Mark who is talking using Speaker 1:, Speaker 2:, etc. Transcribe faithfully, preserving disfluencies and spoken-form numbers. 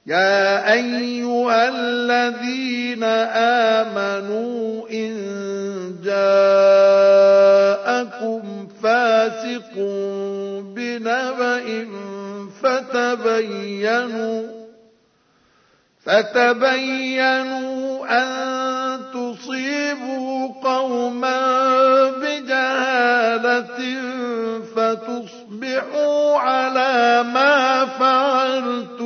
Speaker 1: يا أيها الذين آمنوا إن جاءكم فاسق بنبأ فتبينوا فتبينوا أن تصيبوا قوما بجهالة فتصبحوا على ما فعلتم